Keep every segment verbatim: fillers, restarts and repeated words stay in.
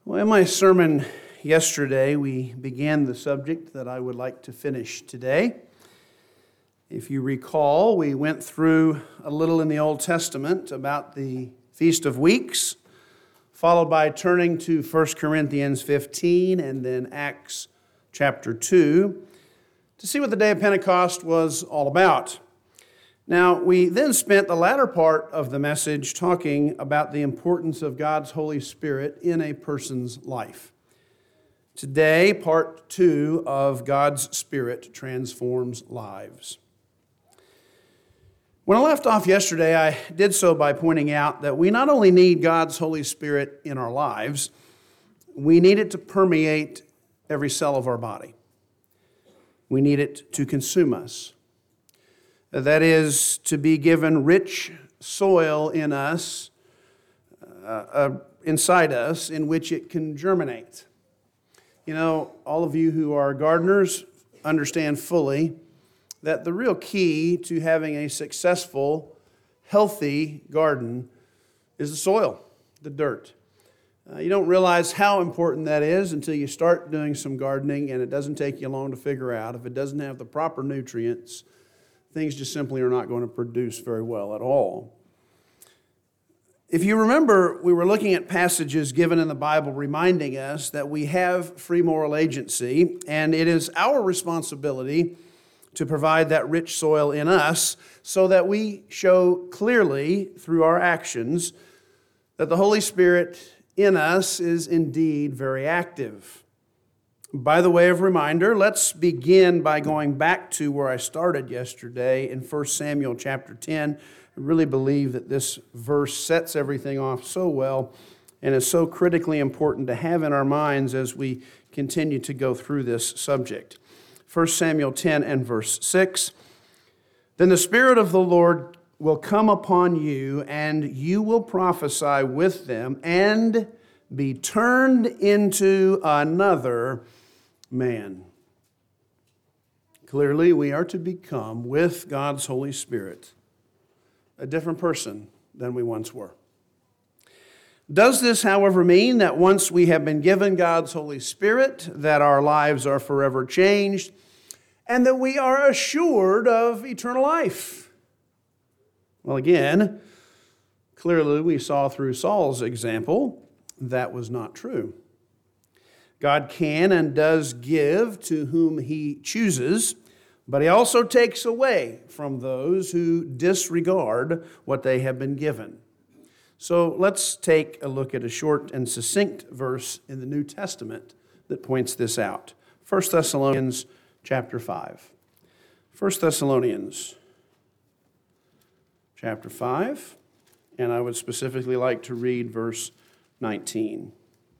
Well, in my sermon yesterday, we began the subject that I would like to finish today. If you recall, we went through a little in the Old Testament about the Feast of Weeks, followed by turning to First Corinthians fifteen and then Acts chapter two to see what the day of Pentecost was all about. Now, we then spent the latter part of the message talking about the importance of God's Holy Spirit in a person's life. Today, part two of God's Spirit transforms lives. When I left off yesterday, I did so by pointing out that we not only need God's Holy Spirit in our lives, we need it to permeate every cell of our body. We need it to consume us. That is, to be given rich soil in us, uh, uh, inside us, in which it can germinate. You know, all of you who are gardeners understand fully that the real key to having a successful, healthy garden is the soil, the dirt. Uh, you don't realize how important that is until you start doing some gardening, and it doesn't take you long to figure out if it doesn't have the proper nutrients, things just simply are not going to produce very well at all. If you remember, we were looking at passages given in the Bible reminding us that we have free moral agency, and it is our responsibility to provide that rich soil in us so that we show clearly through our actions that the Holy Spirit in us is indeed very active. By the way of reminder, let's begin by going back to where I started yesterday in First Samuel chapter ten. I really believe that this verse sets everything off so well and is so critically important to have in our minds as we continue to go through this subject. First Samuel ten and verse six. Then the Spirit of the Lord will come upon you, and you will prophesy with them and be turned into another man. Clearly, we are to become, with God's Holy Spirit, a different person than we once were. Does this, however, mean that once we have been given God's Holy Spirit, that our lives are forever changed, and that we are assured of eternal life? Well, again, clearly we saw through Saul's example that was not true. God can and does give to whom He chooses, but He also takes away from those who disregard what they have been given. So let's take a look at a short and succinct verse in the New Testament that points this out. First Thessalonians chapter five. First Thessalonians chapter five, and I would specifically like to read verse nineteen.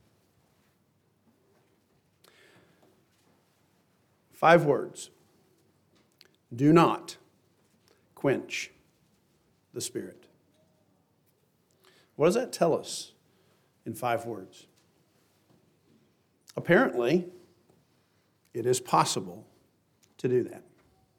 Five words. Do not quench the Spirit. What does that tell us in five words? Apparently, it is possible to do that.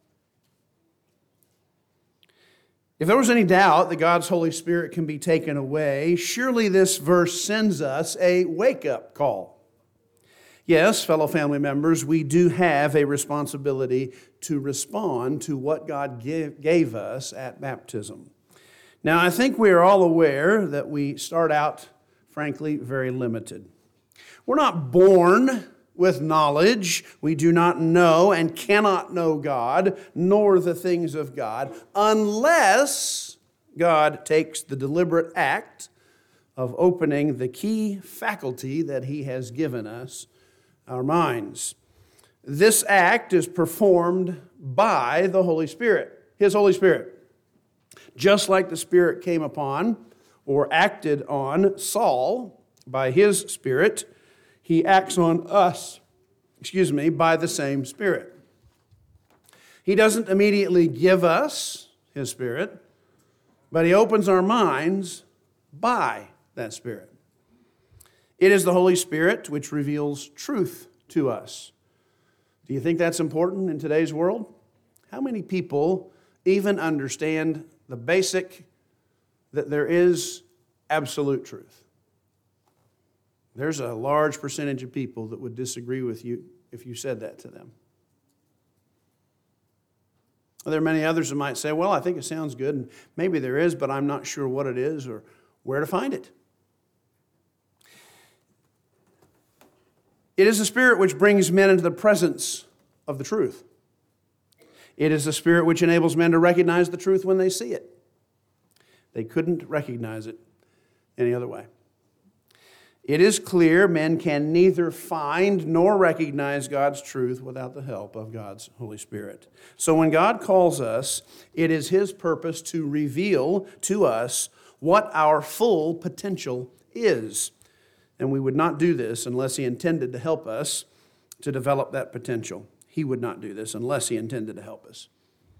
If there was any doubt that God's Holy Spirit can be taken away, surely this verse sends us a wake-up call. Yes, fellow family members, we do have a responsibility to respond to what God give, gave us at baptism. Now, I think we are all aware that we start out, frankly, very limited. We're not born with knowledge. We do not know and cannot know God, nor the things of God, unless God takes the deliberate act of opening the key faculty that He has given us, our minds. This act is performed by the Holy Spirit, His Holy Spirit. Just like the Spirit came upon or acted on Saul by His Spirit, He acts on us, excuse me, by the same Spirit. He doesn't immediately give us His Spirit, but He opens our minds by that Spirit. It is the Holy Spirit which reveals truth to us. Do you think that's important in today's world? How many people even understand the basic that there is absolute truth? There's a large percentage of people that would disagree with you if you said that to them. There are many others that might say, well, I think it sounds good, and maybe there is, but I'm not sure what it is or where to find it. It is the Spirit which brings men into the presence of the truth. It is the Spirit which enables men to recognize the truth when they see it. They couldn't recognize it any other way. It is clear men can neither find nor recognize God's truth without the help of God's Holy Spirit. So when God calls us, it is His purpose to reveal to us what our full potential is. And we would not do this unless He intended to help us to develop that potential. He would not do this unless He intended to help us.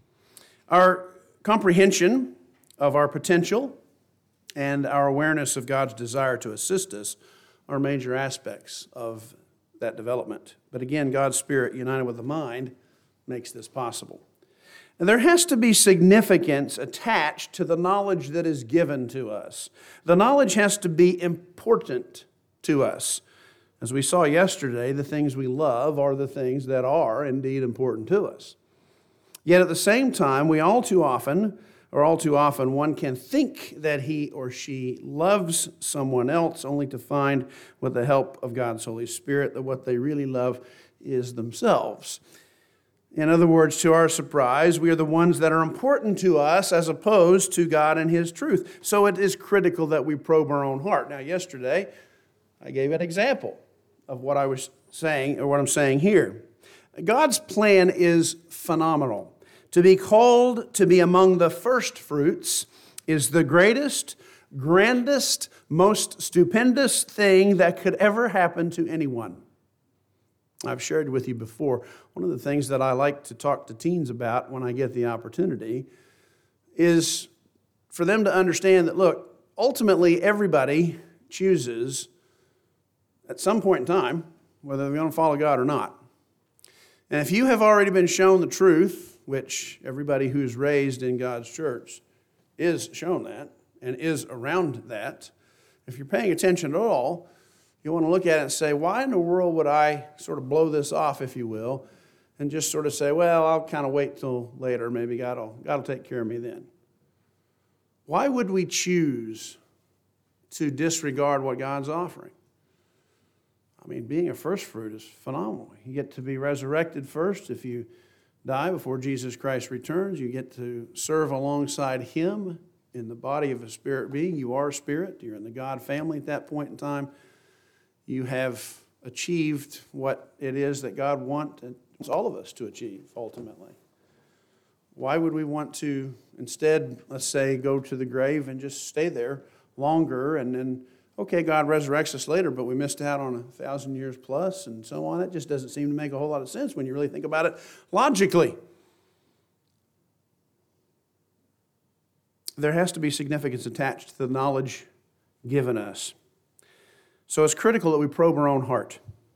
Our comprehension of our potential and our awareness of God's desire to assist us are major aspects of that development. But again, God's Spirit united with the mind makes this possible. And there has to be significance attached to the knowledge that is given to us. The knowledge has to be important to us. As we saw yesterday, the things we love are the things that are indeed important to us. Yet at the same time, we all too often or all too often, one can think that he or she loves someone else only to find, with the help of God's Holy Spirit, that what they really love is themselves. In other words, to our surprise, we are the ones that are important to us as opposed to God and His truth. So it is critical that we probe our own heart. Now, yesterday, I gave an example of what I was saying, or what I'm saying here. God's plan is phenomenal. To be called to be among the first fruits is the greatest, grandest, most stupendous thing that could ever happen to anyone. I've shared with you before, one of the things that I like to talk to teens about when I get the opportunity is for them to understand that, look, ultimately everybody chooses at some point in time whether they're going to follow God or not. And if you have already been shown the truth, which everybody who's raised in God's church is shown that and is around that, if you're paying attention at all, you want to look at it and say, why in the world would I sort of blow this off, if you will, and just sort of say, well, I'll kind of wait till later. Maybe God will, God will take care of me then. Why would we choose to disregard what God's offering? I mean, being a first fruit is phenomenal. You get to be resurrected first. If you die before Jesus Christ returns, you get to serve alongside Him in the body of a spirit being. You are a spirit. You're in the God family at that point in time. You have achieved what it is that God wants all of us to achieve, ultimately. Why would we want to instead, let's say, go to the grave and just stay there longer and then, okay, God resurrects us later, but we missed out on a thousand years plus and so on? That just doesn't seem to make a whole lot of sense when you really think about it logically. There has to be significance attached to the knowledge given us. So it's critical that we probe our own heart.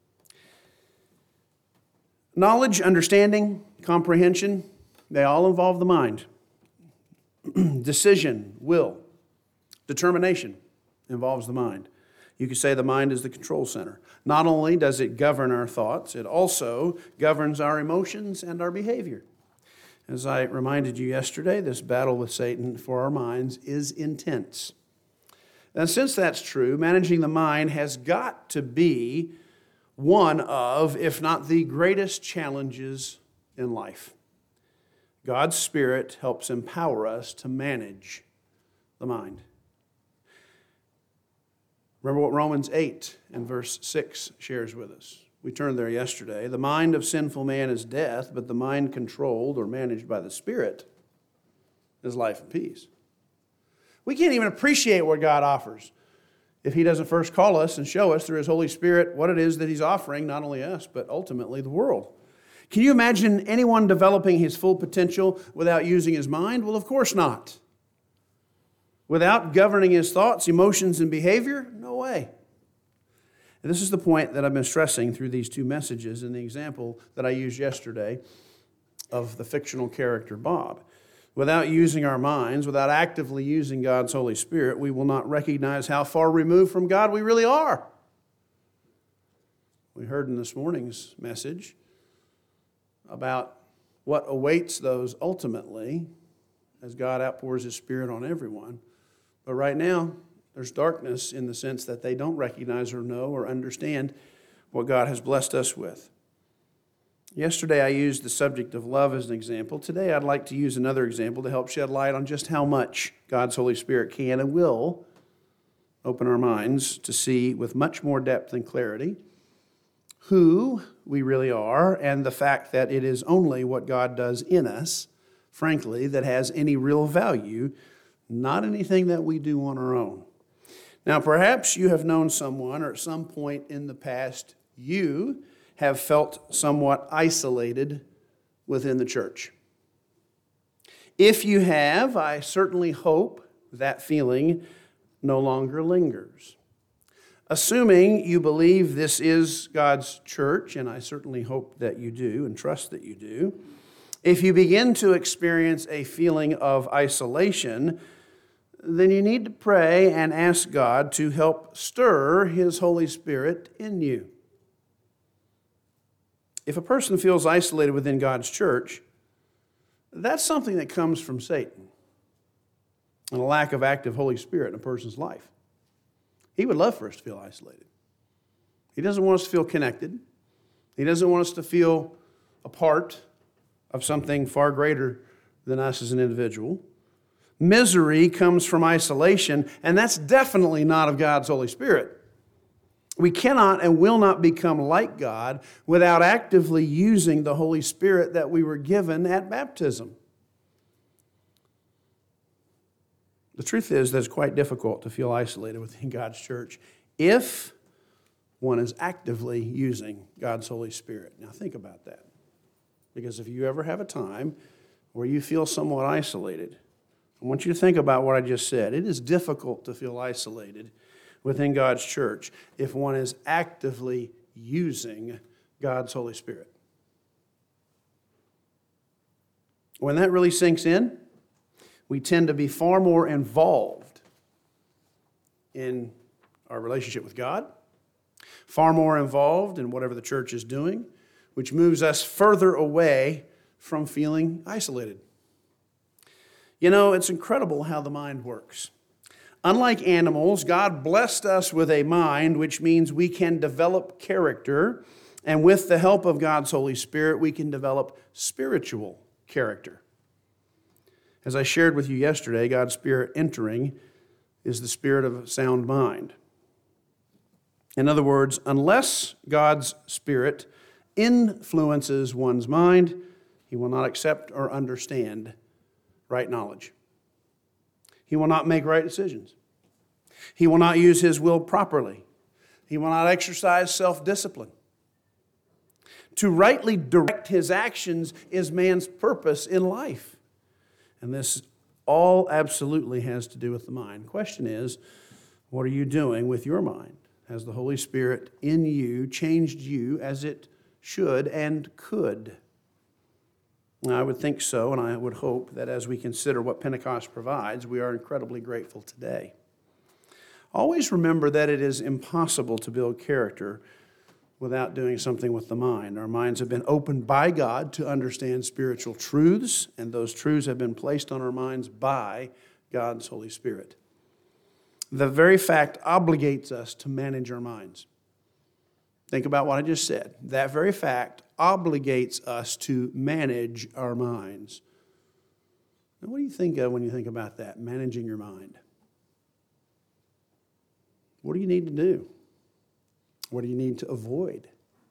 Knowledge, understanding, comprehension, they all involve the mind. Decision, will, determination involves the mind. You could say the mind is the control center. Not only does it govern our thoughts, it also governs our emotions and our behavior. As I reminded you yesterday, this battle with Satan for our minds is intense. And since that's true, managing the mind has got to be one of, if not the greatest challenges in life. God's Spirit helps empower us to manage the mind. Remember what Romans eight and verse six shares with us. We turned there yesterday. The mind of sinful man is death, but the mind controlled or managed by the Spirit is life and peace. We can't even appreciate what God offers if He doesn't first call us and show us through His Holy Spirit what it is that He's offering, not only us, but ultimately the world. Can you imagine anyone developing his full potential without using his mind? Well, of course not. Without governing his thoughts, emotions, and behavior? No way. And this is the point that I've been stressing through these two messages and the example that I used yesterday of the fictional character Bob. Without using our minds, without actively using God's Holy Spirit, we will not recognize how far removed from God we really are. We heard in this morning's message about what awaits those ultimately as God outpours His Spirit on everyone. But right now, there's darkness in the sense that they don't recognize or know or understand what God has blessed us with. Yesterday, I used the subject of love as an example. Today, I'd like to use another example to help shed light on just how much God's Holy Spirit can and will open our minds to see with much more depth and clarity who we really are and the fact that it is only what God does in us, frankly, that has any real value, not anything that we do on our own. Now, perhaps you have known someone, or at some point in the past, you have felt somewhat isolated within the church. If you have, I certainly hope that feeling no longer lingers. Assuming you believe this is God's church, and I certainly hope that you do and trust that you do, if you begin to experience a feeling of isolation, then you need to pray and ask God to help stir His Holy Spirit in you. If a person feels isolated within God's church, that's something that comes from Satan and a lack of active Holy Spirit in a person's life. He would love for us to feel isolated. He doesn't want us to feel connected. He doesn't want us to feel a part of something far greater than us as an individual. Misery comes from isolation, and that's definitely not of God's Holy Spirit. We cannot and will not become like God without actively using the Holy Spirit that we were given at baptism. The truth is that it's quite difficult to feel isolated within God's church if one is actively using God's Holy Spirit. Now think about that. Because if you ever have a time where you feel somewhat isolated, I want you to think about what I just said. It is difficult to feel isolated within God's church if one is actively using God's Holy Spirit. When that really sinks in, we tend to be far more involved in our relationship with God, far more involved in whatever the church is doing, which moves us further away from feeling isolated. You know, it's incredible how the mind works. Unlike animals, God blessed us with a mind, which means we can develop character, and with the help of God's Holy Spirit, we can develop spiritual character. As I shared with you yesterday, God's Spirit entering is the spirit of a sound mind. In other words, unless God's Spirit influences one's mind, he will not accept or understand right knowledge. He will not make right decisions. He will not use his will properly. He will not exercise self-discipline. To rightly direct his actions is man's purpose in life. And this all absolutely has to do with the mind. The question is, what are you doing with your mind? Has the Holy Spirit in you changed you as it should and could? I would think so, and I would hope that as we consider what Pentecost provides, we are incredibly grateful today. Always remember that it is impossible to build character without doing something with the mind. Our minds have been opened by God to understand spiritual truths, and those truths have been placed on our minds by God's Holy Spirit. The very fact obligates us to manage our minds. Think about what I just said. That very fact obligates us to manage our minds. Now, what do you think of when you think about that, managing your mind? What do you need to do? What do you need to avoid?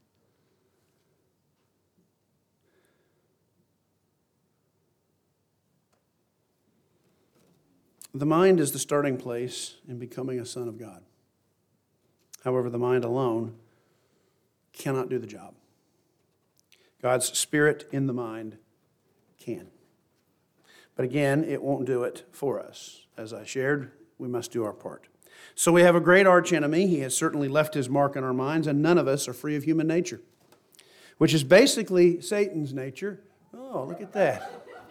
The mind is the starting place in becoming a son of God. However, the mind alone cannot do the job. God's Spirit in the mind can. But again, it won't do it for us. As I shared, we must do our part. So we have a great archenemy. He has certainly left his mark on our minds, and none of us are free of human nature, which is basically Satan's nature. Oh, look at that.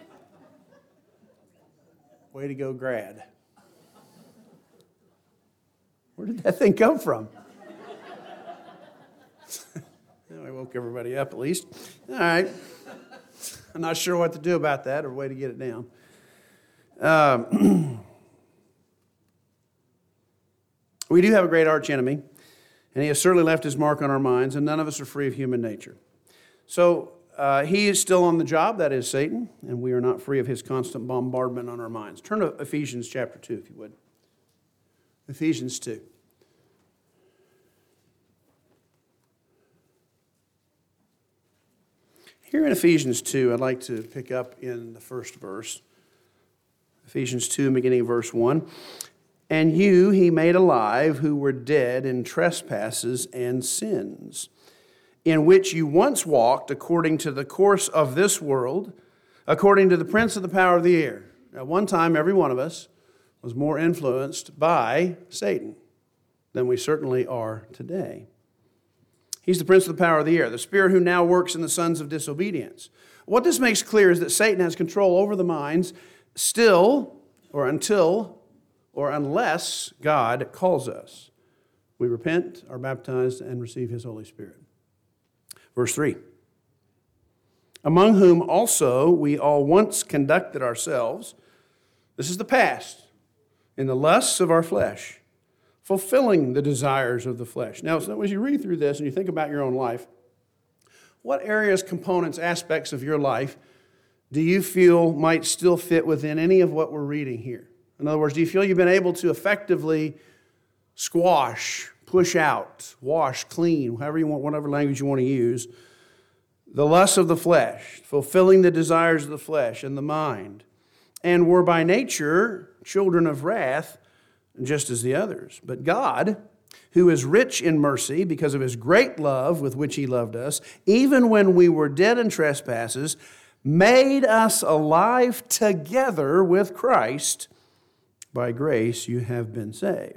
Way to go, grad. Where did that thing come from? I woke everybody up at least. All right. I'm not sure what to do about that or a way to get it down. Um, we do have a great arch enemy, and he has certainly left his mark on our minds, and none of us are free of human nature. So uh, he is still on the job, that is Satan, and we are not free of his constant bombardment on our minds. Turn to Ephesians chapter two, if you would. Ephesians two. Here in Ephesians two, I'd like to pick up in the first verse. Ephesians two, beginning of verse one. And you he made alive who were dead in trespasses and sins, in which you once walked according to the course of this world, according to the prince of the power of the air. At one time, every one of us was more influenced by Satan than we certainly are today. He's the prince of the power of the air, the spirit who now works in the sons of disobedience. What this makes clear is that Satan has control over the minds still, or until, or unless God calls us. We repent, are baptized, and receive his Holy Spirit. Verse three. Among whom also we all once conducted ourselves, this is the past, in the lusts of our flesh, fulfilling the desires of the flesh. Now, so as you read through this and you think about your own life, what areas, components, aspects of your life do you feel might still fit within any of what we're reading here? In other words, do you feel you've been able to effectively squash, push out, wash, clean, however you want, whatever language you want to use, the lusts of the flesh, fulfilling the desires of the flesh and the mind, and were by nature children of wrath, just as the others. But God, who is rich in mercy because of his great love with which he loved us, even when we were dead in trespasses, made us alive together with Christ. By grace you have been saved.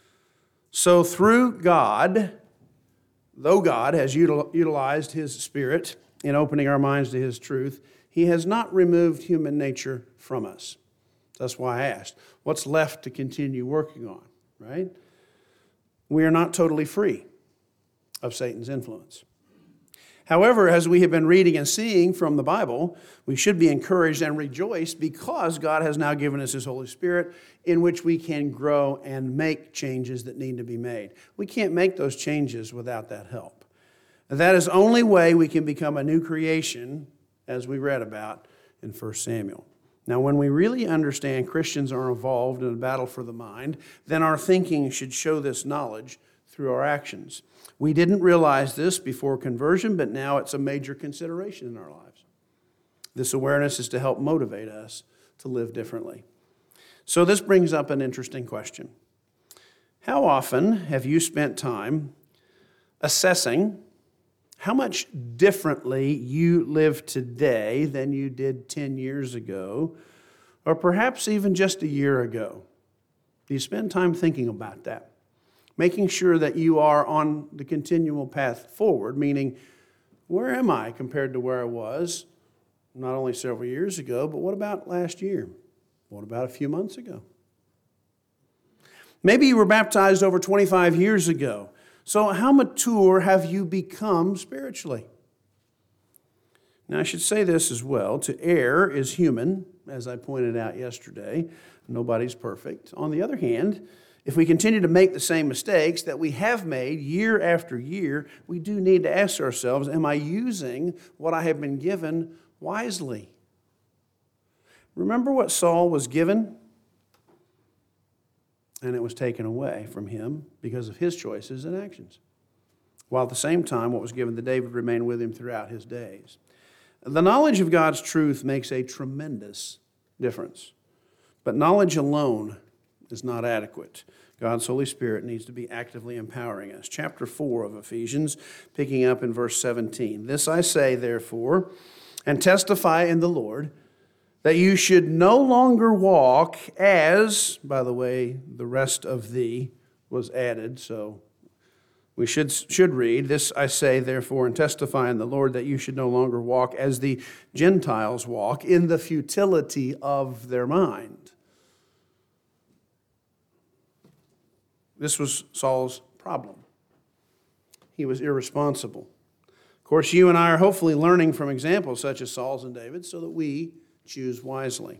So through God, though God has util- utilized his Spirit in opening our minds to his truth, he has not removed human nature from us. That's why I asked, what's left to continue working on, right? We are not totally free of Satan's influence. However, as we have been reading and seeing from the Bible, we should be encouraged and rejoice because God has now given us his Holy Spirit in which we can grow and make changes that need to be made. We can't make those changes without that help. And that is the only way we can become a new creation, as we read about in First Samuel. Now, when we really understand Christians are involved in a battle for the mind, then our thinking should show this knowledge through our actions. We didn't realize this before conversion, but now it's a major consideration in our lives. This awareness is to help motivate us to live differently. So this brings up an interesting question. How often have you spent time assessing how much differently you live today than you did ten years ago, or perhaps even just a year ago? Do you spend time thinking about that? Making sure that you are on the continual path forward, meaning, where am I compared to where I was not only several years ago, but what about last year? What about a few months ago? Maybe you were baptized over twenty-five years ago. So how mature have you become spiritually? Now, I should say this as well. To err is human, as I pointed out yesterday. Nobody's perfect. On the other hand, if we continue to make the same mistakes that we have made year after year, we do need to ask ourselves, am I using what I have been given wisely? Remember what Saul was given? And it was taken away from him because of his choices and actions. While at the same time, what was given to David remained with him throughout his days. The knowledge of God's truth makes a tremendous difference. But knowledge alone is not adequate. God's Holy Spirit needs to be actively empowering us. Chapter four of Ephesians, picking up in verse seventeen. This I say, therefore, and testify in the Lord, that you should no longer walk as, by the way, the rest of thee was added, so we should, should read, this I say, therefore, and testify in the Lord, that you should no longer walk as the Gentiles walk, in the futility of their mind. This was Saul's problem. he was irresponsible. Of course, you and I are hopefully learning from examples such as Saul's and David's so that we choose wisely.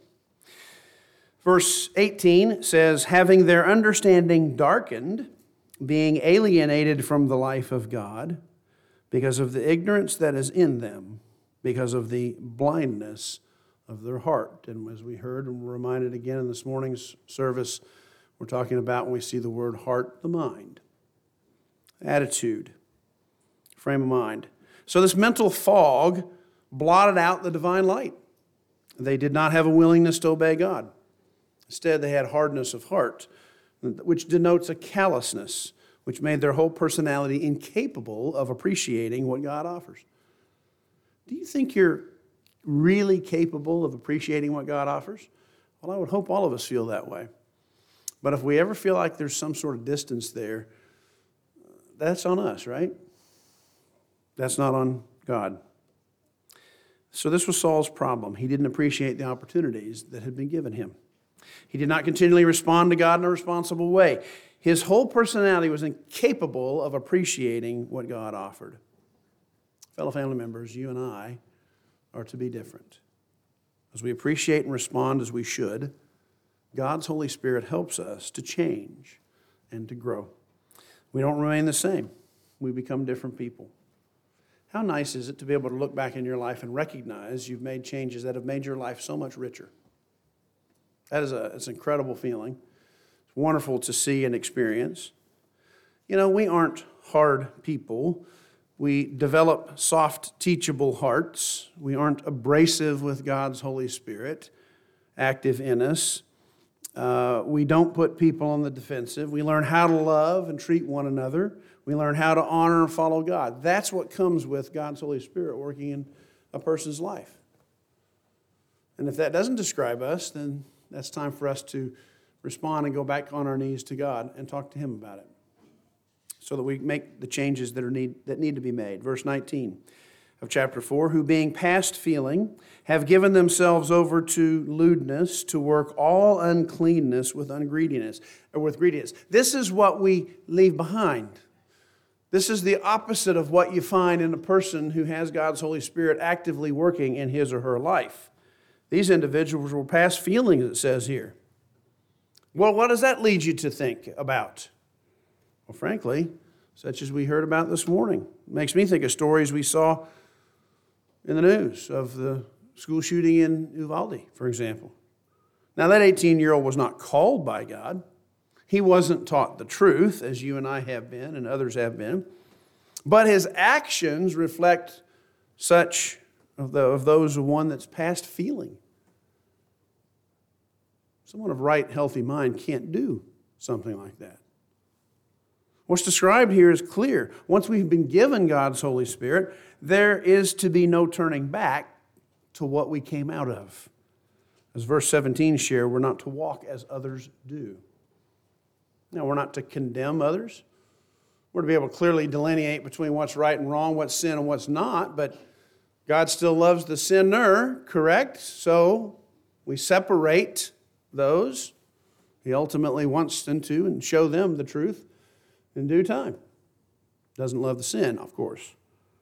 Verse eighteen says, having their understanding darkened, being alienated from the life of God, because of the ignorance that is in them, because of the blindness of their heart. And as we heard and were reminded again in this morning's service, we're talking about when we see the word heart, the mind, attitude, frame of mind. So this mental fog blotted out the divine light. They did not have a willingness to obey God. Instead, they had hardness of heart, which denotes a callousness, which made their whole personality incapable of appreciating what God offers. Do you think you're really capable of appreciating what God offers? Well, I would hope all of us feel that way. But if we ever feel like there's some sort of distance there, that's on us, right? That's not on God. So this was Saul's problem. He didn't appreciate the opportunities that had been given him. He did not continually respond to God in a responsible way. His whole personality was incapable of appreciating what God offered. Fellow family members, you and I are to be different. As we appreciate and respond as we should, God's Holy Spirit helps us to change and to grow. We don't remain the same. We become different people. How nice is it to be able to look back in your life and recognize you've made changes that have made your life so much richer? That is a, it's an incredible feeling. It's wonderful to see and experience. You know, we aren't hard people. We develop soft, teachable hearts. We aren't abrasive with God's Holy Spirit, active in us. Uh, we don't put people on the defensive. We learn how to love and treat one another. We learn how to honor and follow God. That's what comes with God's Holy Spirit working in a person's life. And if that doesn't describe us, then that's time for us to respond and go back on our knees to God and talk to Him about it so that we make the changes that are need that need to be made. Verse nineteen of chapter four, who being past feeling have given themselves over to lewdness, to work all uncleanness with ungreediness, or with greediness. This is what we leave behind. This is the opposite of what you find in a person who has God's Holy Spirit actively working in his or her life. These individuals were past feelings, it says here. Well, what does that lead you to think about? Well, frankly, such as we heard about this morning. It makes me think of stories we saw in the news of the school shooting in Uvalde, for example. Now, that eighteen-year-old was not called by God. He wasn't taught the truth, as you and I have been and others have been. But his actions reflect such of, the, of those of one that's past feeling. Someone of right, healthy mind can't do something like that. What's described here is clear. Once we've been given God's Holy Spirit, there is to be no turning back to what we came out of. As verse seventeen shares, we're not to walk as others do. Now, we're not to condemn others. We're to be able to clearly delineate between what's right and wrong, what's sin and what's not, but God still loves the sinner, correct? So we separate those. He ultimately wants them to and show them the truth in due time. Doesn't love the sin, of course.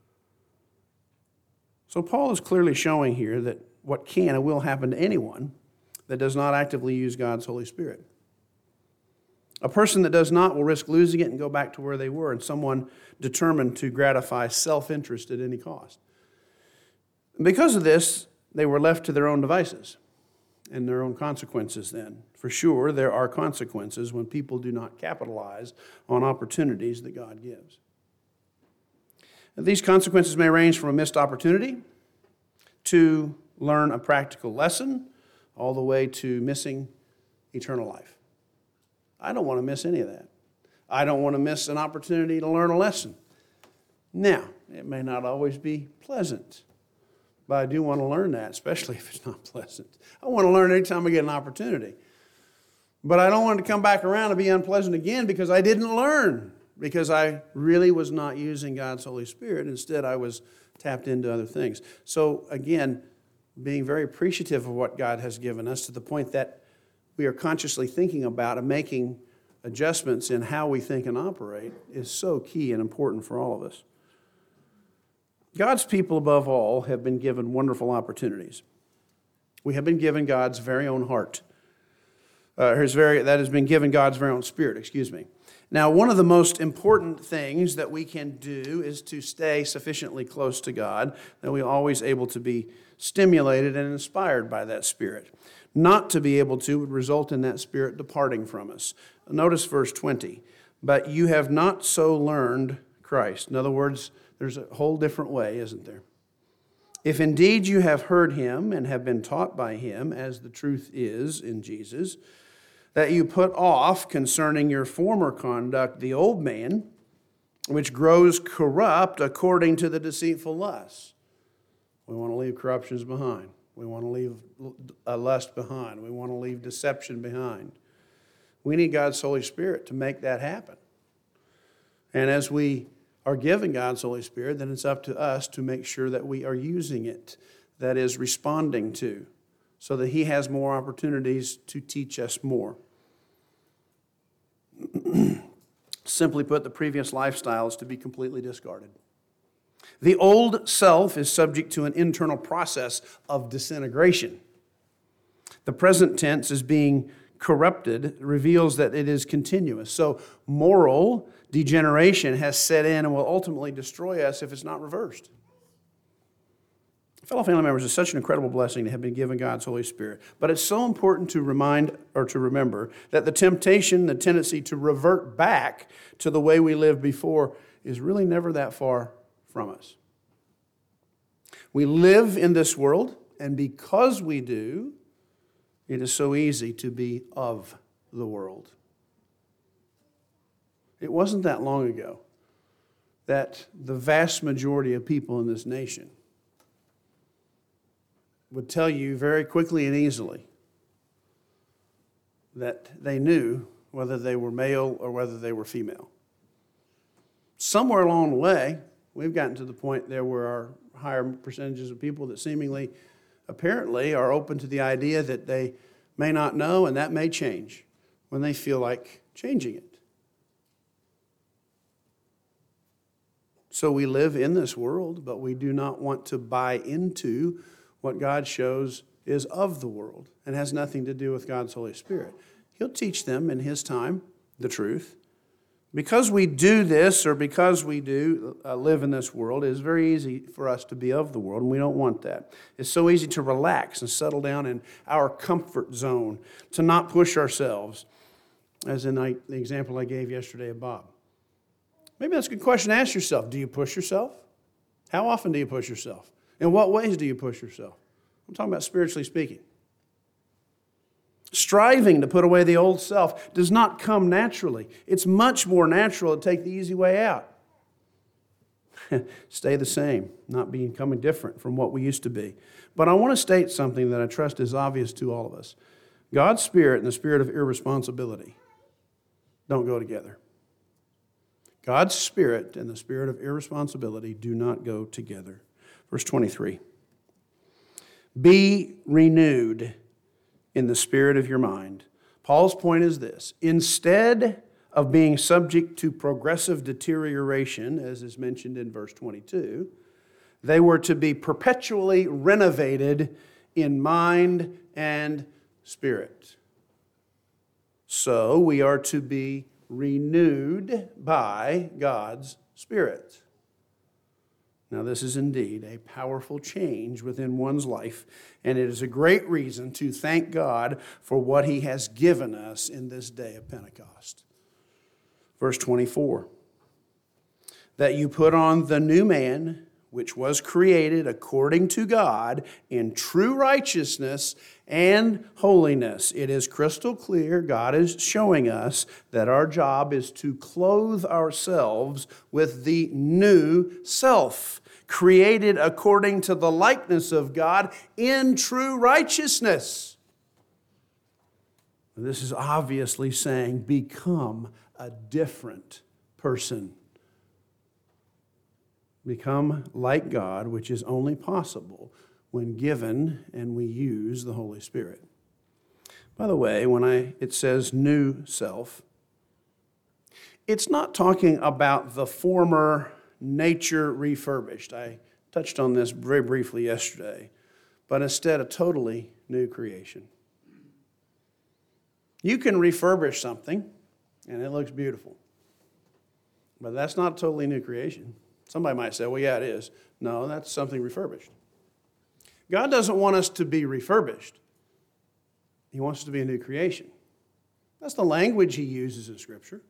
So Paul is clearly showing here that what can and will happen to anyone that does not actively use God's Holy Spirit. A person that does not will risk losing it and go back to where they were, and someone determined to gratify self-interest at any cost. Because of this, they were left to their own devices and their own consequences then. For sure, there are consequences when people do not capitalize on opportunities that God gives. And these consequences may range from a missed opportunity to learn a practical lesson, all the way to missing eternal life. I don't want to miss any of that. I don't want to miss an opportunity to learn a lesson. Now, it may not always be pleasant, but I do want to learn that, especially if it's not pleasant. I want to learn anytime I get an opportunity. But I don't want it to come back around and be unpleasant again because I didn't learn, because I really was not using God's Holy Spirit. Instead, I was tapped into other things. So again, being very appreciative of what God has given us to the point that we are consciously thinking about and making adjustments in how we think and operate is so key and important for all of us. God's people, above all, have been given wonderful opportunities. We have been given God's very own heart. Uh, his very, that has been given God's very own spirit, excuse me. Now, one of the most important things that we can do is to stay sufficiently close to God that we're always able to be stimulated and inspired by that spirit. Not to be able to would result in that spirit departing from us. Notice verse twenty. But you have not so learned Christ. In other words, there's a whole different way, isn't there? If indeed you have heard him and have been taught by him, as the truth is in Jesus, that you put off concerning your former conduct the old man, which grows corrupt according to the deceitful lusts. We want to leave corruptions behind. We want to leave a lust behind. We want to leave deception behind. We need God's Holy Spirit to make that happen. And as we are given God's Holy Spirit, then it's up to us to make sure that we are using it, that is, responding to, so that he has more opportunities to teach us more. Simply put, the previous lifestyle is to be completely discarded. The old self is subject to an internal process of disintegration. The present tense is being corrupted, reveals that it is continuous. So moral degeneration has set in and will ultimately destroy us if it's not reversed. Fellow family members, it's such an incredible blessing to have been given God's Holy Spirit. But it's so important to remind or to remember that the temptation, the tendency to revert back to the way we lived before is really never that far from us. We live in this world, and because we do, it is so easy to be of the world. It wasn't that long ago that the vast majority of people in this nation would tell you very quickly and easily that they knew whether they were male or whether they were female. Somewhere along the way, we've gotten to the point there where our higher percentages of people that seemingly, apparently, are open to the idea that they may not know, and that may change when they feel like changing it. So we live in this world, but we do not want to buy into what God shows is of the world and has nothing to do with God's Holy Spirit. He'll teach them in his time the truth. Because we do this, or because we do uh, live in this world, it is very easy for us to be of the world, and we don't want that. It's so easy to relax and settle down in our comfort zone, to not push ourselves, as in I, the example I gave yesterday of Bob. Maybe that's a good question to ask yourself. Do you push yourself? How often do you push yourself? In what ways do you push yourself? I'm talking about spiritually speaking. Striving to put away the old self does not come naturally. It's much more natural to take the easy way out. Stay the same, not becoming different from what we used to be. But I want to state something that I trust is obvious to all of us. God's Spirit and the spirit of irresponsibility don't go together. God's Spirit and the spirit of irresponsibility do not go together. Verse twenty-three. Be renewed in the spirit of your mind. Paul's point is this. Instead of being subject to progressive deterioration, as is mentioned in verse twenty-two, they were to be perpetually renovated in mind and spirit. So we are to be renewed by God's Spirit. Now, this is indeed a powerful change within one's life, and it is a great reason to thank God for what He has given us in this day of Pentecost. Verse twenty-four, that you put on the new man, which was created according to God in true righteousness and holiness. It is crystal clear. God is showing us that our job is to clothe ourselves with the new self, created according to the likeness of God in true righteousness. This is obviously saying, become a different person. Become like God, which is only possible when given and we use the Holy Spirit. By the way, when I it says new self, it's not talking about the former nature refurbished. I touched on this very briefly yesterday, but instead a totally new creation. You can refurbish something, and it looks beautiful, but that's not a totally new creation. Somebody might say, well, yeah, it is. No, that's something refurbished. God doesn't want us to be refurbished. He wants us to be a new creation. That's the language he uses in Scripture.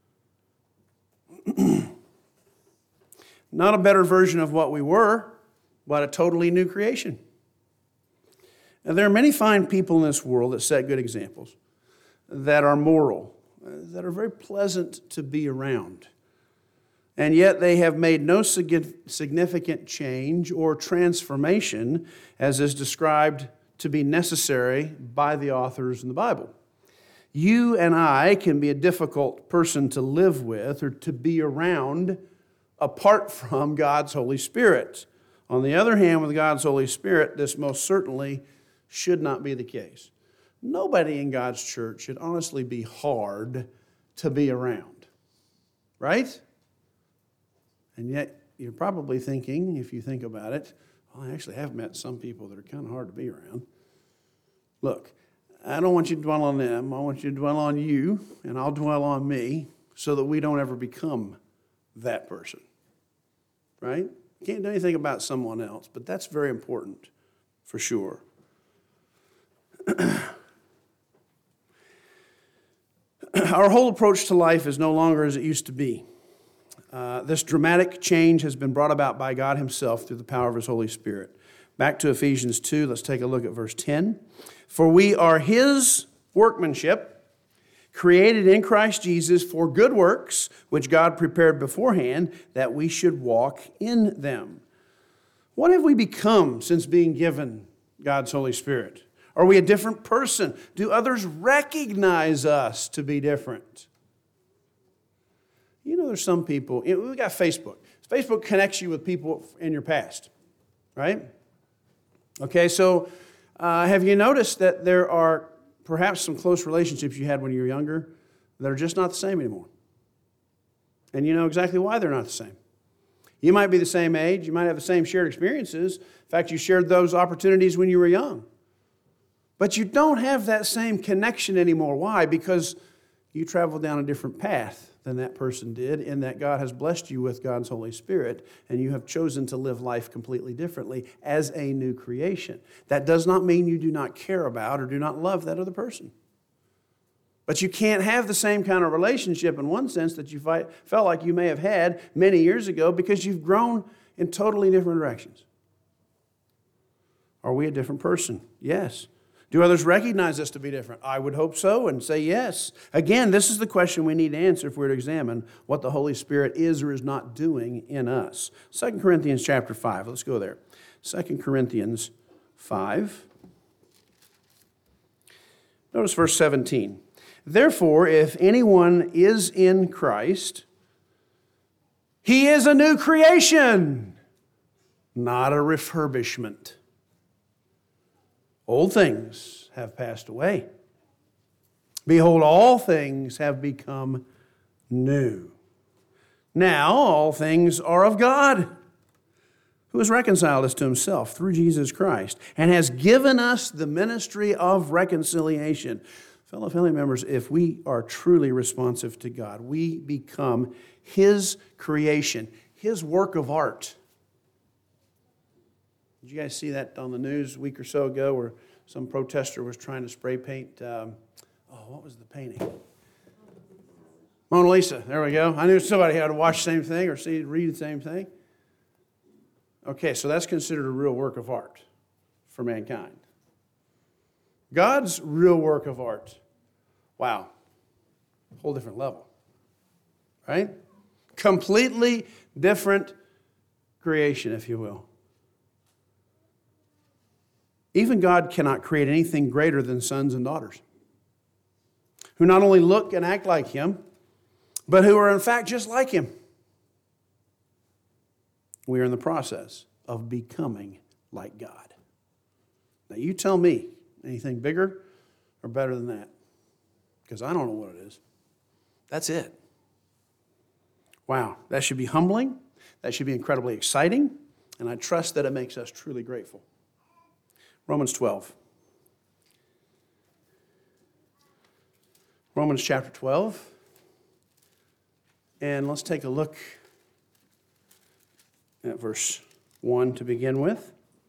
Not a better version of what we were, but a totally new creation. And there are many fine people in this world that set good examples, that are moral, that are very pleasant to be around. And yet they have made no significant change or transformation as is described to be necessary by the authors in the Bible. You and I can be a difficult person to live with or to be around apart from God's Holy Spirit. On the other hand, with God's Holy Spirit, this most certainly should not be the case. Nobody in God's church should honestly be hard to be around, right? And yet, you're probably thinking, if you think about it, well, I actually have met some people that are kind of hard to be around. Look, I don't want you to dwell on them. I want you to dwell on you, and I'll dwell on me so that we don't ever become that person, right? You can't do anything about someone else, but that's very important for sure. Our whole approach to life is no longer as it used to be. Uh, this dramatic change has been brought about by God himself through the power of his Holy Spirit. Back to Ephesians two, let's take a look at verse ten. For we are his workmanship, created in Christ Jesus for good works, which God prepared beforehand that we should walk in them. What have we become since being given God's Holy Spirit? Are we a different person? Do others recognize us to be different? You know, there's some people, you know, we got Facebook. Facebook connects you with people in your past, right? Okay, so uh, have you noticed that there are perhaps some close relationships you had when you were younger that are just not the same anymore? And you know exactly why they're not the same. You might be the same age, you might have the same shared experiences. In fact, you shared those opportunities when you were young. But you don't have that same connection anymore. Why? Because you travel down a different path than that person did, in that God has blessed you with God's Holy Spirit, and you have chosen to live life completely differently as a new creation. That does not mean you do not care about or do not love that other person. But you can't have the same kind of relationship in one sense that you fight, felt like you may have had many years ago because you've grown in totally different directions. Are we a different person? Yes. Do others recognize us to be different? I would hope so and say yes. Again, this is the question we need to answer if we're to examine what the Holy Spirit is or is not doing in us. Second Corinthians chapter five. Let's go there. Second Corinthians five. Notice verse seventeen. Therefore, if anyone is in Christ, he is a new creation, not a refurbishment. Old things have passed away. Behold, all things have become new. Now all things are of God, who has reconciled us to himself through Jesus Christ and has given us the ministry of reconciliation. Fellow family members, if we are truly responsive to God, we become his creation, his work of art. Did you guys see that on the news a week or so ago where some protester was trying to spray paint, um, oh, what was the painting? Mona Lisa, there we go. I knew somebody had to watch the same thing or see, read the same thing. Okay, so that's considered a real work of art for mankind. God's real work of art, wow, whole different level, right? Completely different creation, if you will. Even God cannot create anything greater than sons and daughters who not only look and act like him, but who are in fact just like him. We are in the process of becoming like God. Now you tell me anything bigger or better than that, because I don't know what it is. That's it. Wow, that should be humbling. That should be incredibly exciting. And I trust that it makes us truly grateful. Romans twelve. Romans chapter twelve. And let's take a look at verse one to begin with.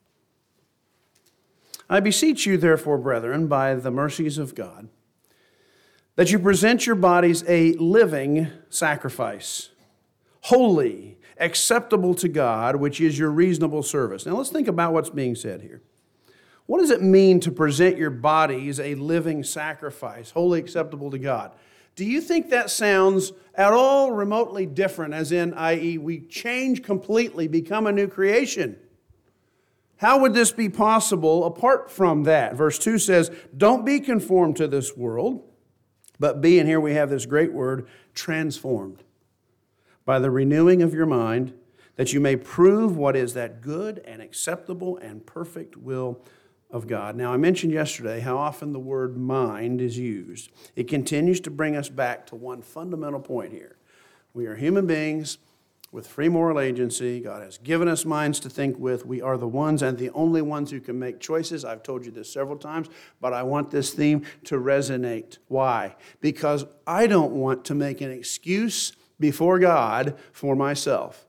I beseech you, therefore, brethren, by the mercies of God, that you present your bodies a living sacrifice, holy, acceptable to God, which is your reasonable service. Now let's think about what's being said here. What does it mean to present your bodies a living sacrifice, wholly acceptable to God? Do you think that sounds at all remotely different, as in, that is, we change completely, become a new creation? How would this be possible apart from that? Verse two says, don't be conformed to this world, but be, and here we have this great word, transformed by the renewing of your mind, that you may prove what is that good and acceptable and perfect will of God. Now, I mentioned yesterday how often the word mind is used. It continues to bring us back to one fundamental point here. We are human beings with free moral agency. God has given us minds to think with. We are the ones and the only ones who can make choices. I've told you this several times, but I want this theme to resonate. Why? Because I don't want to make an excuse before God for myself.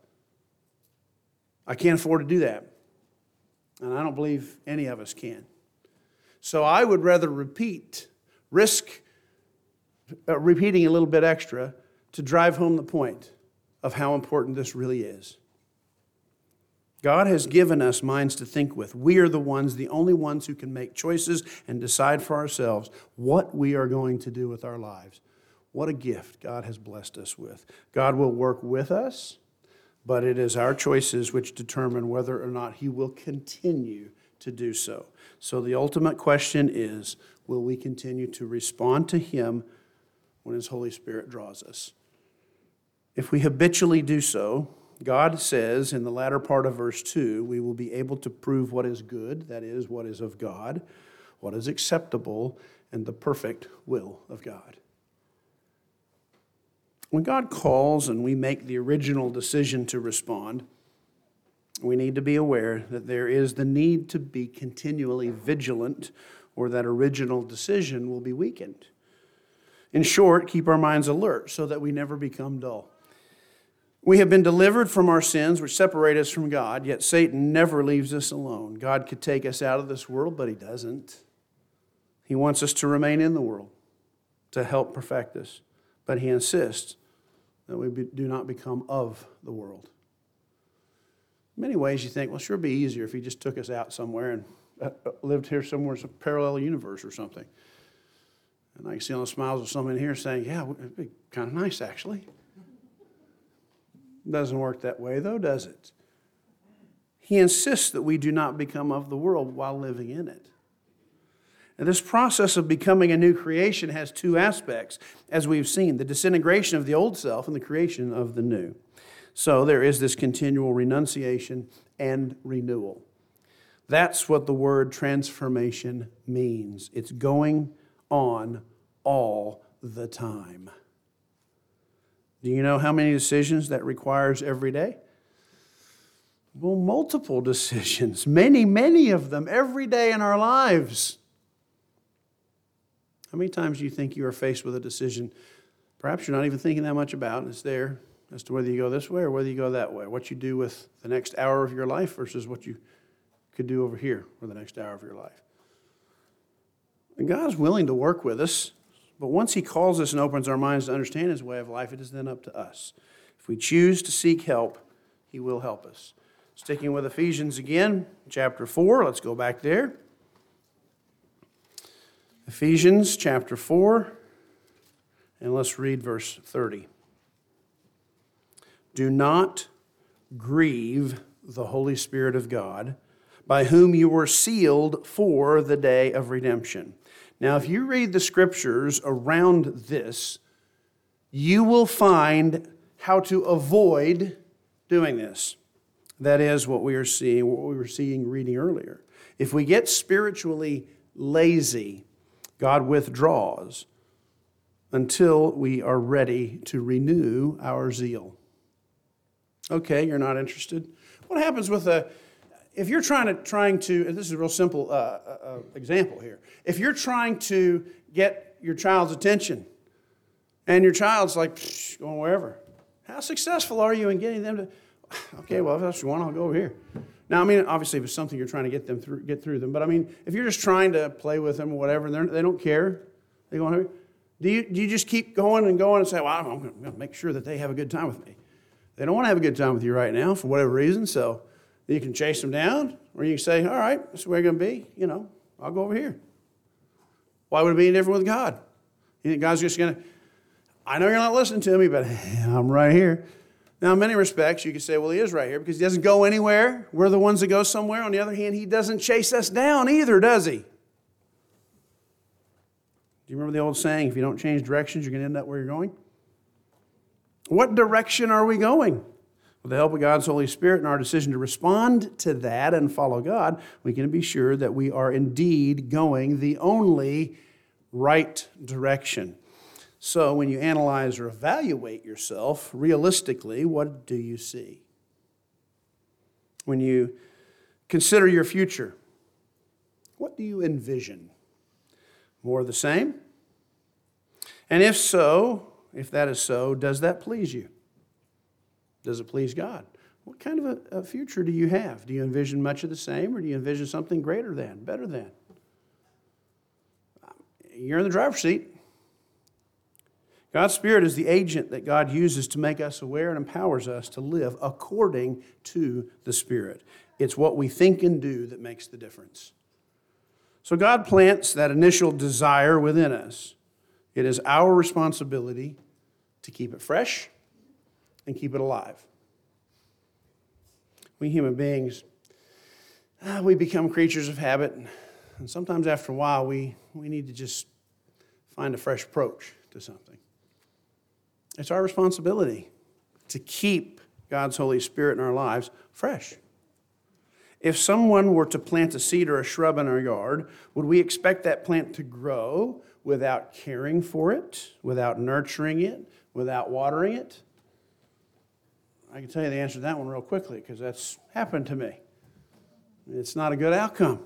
I can't afford to do that. And I don't believe any of us can. So I would rather repeat, risk uh, repeating a little bit extra to drive home the point of how important this really is. God has given us minds to think with. We are the ones, the only ones who can make choices and decide for ourselves what we are going to do with our lives. What a gift God has blessed us with. God will work with us, but it is our choices which determine whether or not He will continue to do so. So the ultimate question is, will we continue to respond to Him when His Holy Spirit draws us? If we habitually do so, God says in the latter part of verse two, we will be able to prove what is good, that is, what is of God, what is acceptable, and the perfect will of God. When God calls and we make the original decision to respond, we need to be aware that there is the need to be continually vigilant, or that original decision will be weakened. In short, keep our minds alert so that we never become dull. We have been delivered from our sins which separate us from God, yet Satan never leaves us alone. God could take us out of this world, but He doesn't. He wants us to remain in the world to help perfect us. But He insists that we be, do not become of the world. In many ways you think, well, sure, it'd be easier if He just took us out somewhere and uh, lived here somewhere, some parallel universe or something. And I can see on the smiles of some in here saying, yeah, it'd be kind of nice, actually. It doesn't work that way, though, does it? He insists that we do not become of the world while living in it. And this process of becoming a new creation has two aspects, as we've seen, the disintegration of the old self and the creation of the new. So there is this continual renunciation and renewal. That's what the word transformation means. It's going on all the time. Do you know how many decisions that requires every day? Well, multiple decisions, many, many of them every day in our lives. How many times do you think you are faced with a decision perhaps you're not even thinking that much about, and it's there as to whether you go this way or whether you go that way, what you do with the next hour of your life versus what you could do over here for the next hour of your life? And God's willing to work with us, but once He calls us and opens our minds to understand His way of life, it is then up to us. If we choose to seek help, He will help us. Sticking with Ephesians again, chapter four, let's go back there. Ephesians chapter four, and let's read verse thirty. Do not grieve the Holy Spirit of God, by whom you were sealed for the day of redemption. Now, if you read the scriptures around this, you will find how to avoid doing this. That is what we are seeing, what we were seeing reading earlier. If we get spiritually lazy, God withdraws until we are ready to renew our zeal. Okay, you're not interested. What happens with a, if you're trying to, trying to, and this is a real simple uh, uh, example here. If you're trying to get your child's attention and your child's like, psh, going wherever, how successful are you in getting them to, okay, well, if that's what you want, I'll go over here. Now, I mean, obviously, if it's something you're trying to get them through, get through them, but I mean, if you're just trying to play with them or whatever, and they're, they don't care, they go, do you, do you just keep going and going and say, well, I'm going to make sure that they have a good time with me? They don't want to have a good time with you right now for whatever reason, so you can chase them down, or you can say, all right, that's where you're going to be, you know, I'll go over here. Why would it be any different with God? You think God's just going to, I know you're not listening to me, but I'm right here. Now, in many respects, you could say, well, he is right here because he doesn't go anywhere. We're the ones that go somewhere. On the other hand, he doesn't chase us down either, does he? Do you remember the old saying, if you don't change directions, you're going to end up where you're going? What direction are we going? With the help of God's Holy Spirit and our decision to respond to that and follow God, we can be sure that we are indeed going the only right direction. So when you analyze or evaluate yourself, realistically, what do you see? When you consider your future, what do you envision? More of the same? And if so, if that is so, does that please you? Does it please God? What kind of a, a future do you have? Do you envision much of the same, or do you envision something greater than, better than? You're in the driver's seat. God's Spirit is the agent that God uses to make us aware and empowers us to live according to the Spirit. It's what we think and do that makes the difference. So God plants that initial desire within us. It is our responsibility to keep it fresh and keep it alive. We human beings, uh, we become creatures of habit, and sometimes after a while we, we need to just find a fresh approach to something. It's our responsibility to keep God's Holy Spirit in our lives fresh. If someone were to plant a seed or a shrub in our yard, would we expect that plant to grow without caring for it, without nurturing it, without watering it? I can tell you the answer to that one real quickly because that's happened to me. It's not a good outcome.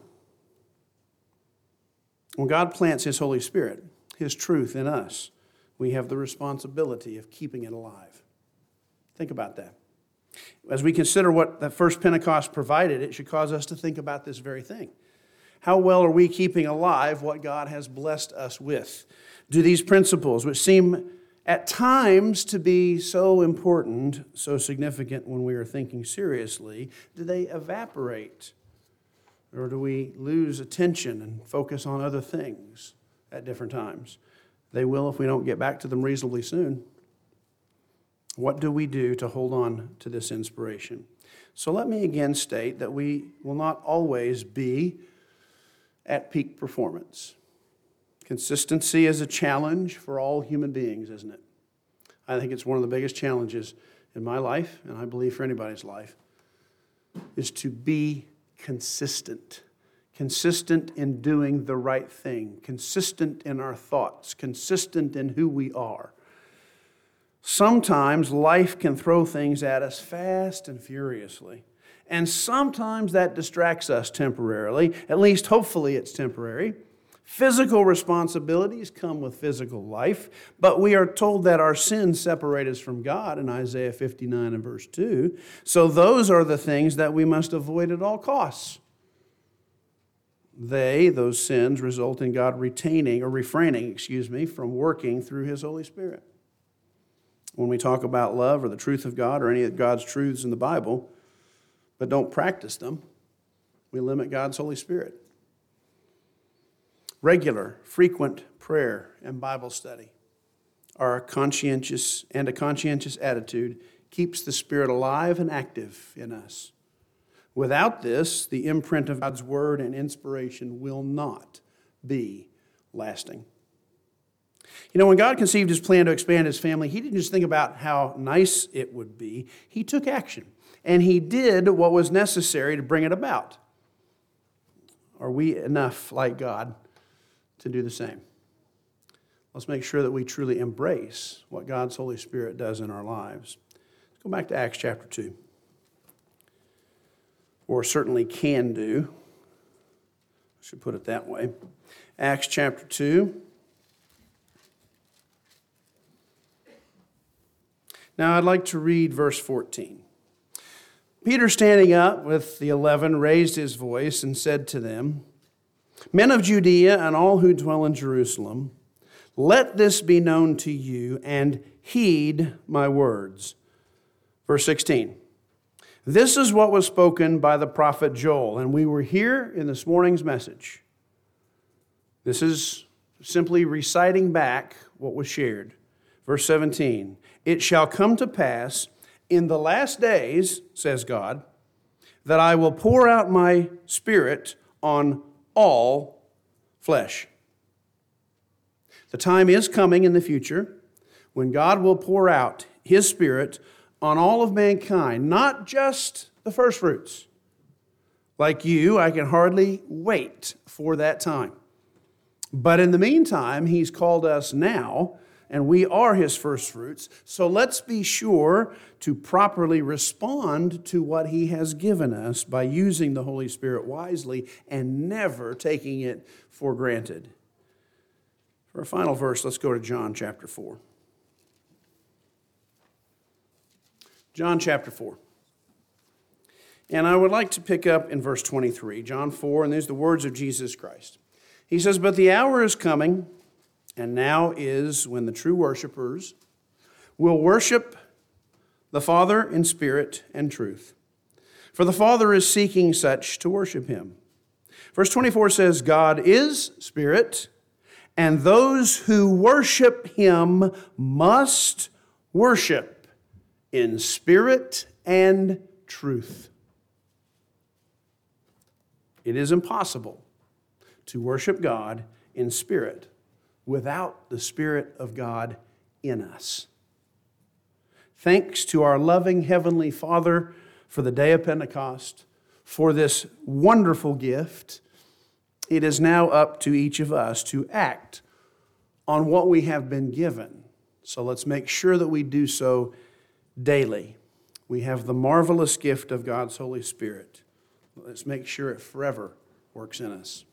When God plants His Holy Spirit, His truth in us, we have the responsibility of keeping it alive. Think about that. As we consider what the first Pentecost provided, it should cause us to think about this very thing. How well are we keeping alive what God has blessed us with? Do these principles, which seem at times to be so important, so significant when we are thinking seriously, do they evaporate? Or do we lose attention and focus on other things at different times? They will if we don't get back to them reasonably soon. What do we do to hold on to this inspiration? So let me again state that we will not always be at peak performance. Consistency is a challenge for all human beings, isn't it? I think it's one of the biggest challenges in my life, and I believe for anybody's life, is to be consistent. Consistent in doing the right thing. Consistent in our thoughts. Consistent in who we are. Sometimes life can throw things at us fast and furiously. And sometimes that distracts us temporarily. At least, hopefully, it's temporary. Physical responsibilities come with physical life, but we are told that our sins separate us from God in Isaiah fifty-nine and verse two. So those are the things that we must avoid at all costs. They, those sins, result in God retaining or refraining, excuse me, from working through His Holy Spirit. When we talk about love or the truth of God or any of God's truths in the Bible, but don't practice them, we limit God's Holy Spirit. Regular, frequent prayer and Bible study are a conscientious and a conscientious attitude keeps the Spirit alive and active in us. Without this, the imprint of God's Word and inspiration will not be lasting. You know, when God conceived His plan to expand His family, He didn't just think about how nice it would be. He took action, and He did what was necessary to bring it about. Are we enough like God to do the same? Let's make sure that we truly embrace what God's Holy Spirit does in our lives. Go back to Acts chapter two. Or certainly can do. I should put it that way. Acts chapter two. Now I'd like to read verse fourteen. Peter, standing up with the eleven, raised his voice and said to them, Men of Judea and all who dwell in Jerusalem, let this be known to you, and heed my words. Verse sixteen. This is what was spoken by the prophet Joel, and we were here in this morning's message. This is simply reciting back what was shared. Verse seventeen. It shall come to pass in the last days, says God, that I will pour out my Spirit on all flesh. The time is coming in the future when God will pour out His Spirit on all of mankind, not just the first fruits. Like you, I can hardly wait for that time. But in the meantime, He's called us now, and we are His first fruits. So let's be sure to properly respond to what He has given us by using the Holy Spirit wisely and never taking it for granted. For a final verse, let's go to John chapter four. John chapter four. And I would like to pick up in verse twenty-three, John four, and there's the words of Jesus Christ. He says, But the hour is coming, and now is when the true worshipers will worship the Father in spirit and truth. For the Father is seeking such to worship Him. Verse twenty-four says, God is spirit, and those who worship Him must worship in spirit and truth. It is impossible to worship God in spirit without the Spirit of God in us. Thanks to our loving Heavenly Father for the day of Pentecost, for this wonderful gift. It is now up to each of us to act on what we have been given. So let's make sure that we do so daily. We have the marvelous gift of God's Holy Spirit. Let's make sure it forever works in us.